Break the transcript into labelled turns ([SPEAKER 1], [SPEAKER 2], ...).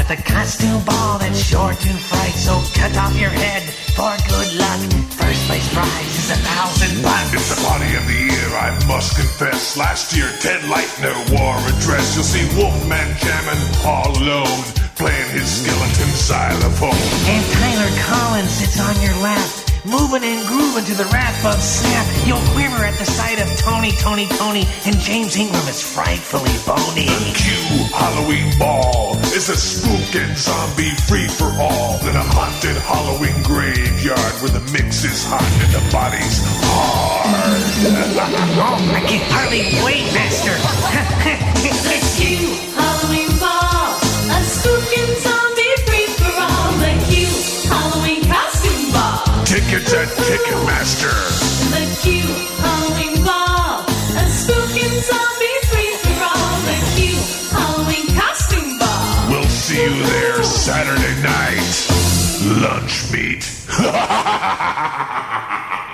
[SPEAKER 1] at the costume ball that's sure to fright. So cut off your head for good luck. First place prize is $1,000.
[SPEAKER 2] It's the party of the year, I must confess. Last year, Ted Leitner wore a dress. You'll see Wolfman jamming all alone, playing his skeleton xylophone.
[SPEAKER 1] And Tyler Collins sits on your lap, moving and grooving to the rap of Snap. You'll quiver at the sight of Tony, and James Ingram is frightfully bony.
[SPEAKER 2] The Q Halloween Ball is a spook and zombie free-for-all in a haunted Halloween graveyard where the mix is hot and the body's hard.
[SPEAKER 1] Oh, I can hardly wait, Master.
[SPEAKER 3] The Q Halloween Ball, a spook and zombie free-for-all. The Q Halloween Costume Ball.
[SPEAKER 2] Tickets at Ticketmaster.
[SPEAKER 3] The Q Halloween Ball, a spook and zombie free-for-all. The Q Halloween Costume Ball.
[SPEAKER 2] We'll see you there Saturday night. Lunch meat.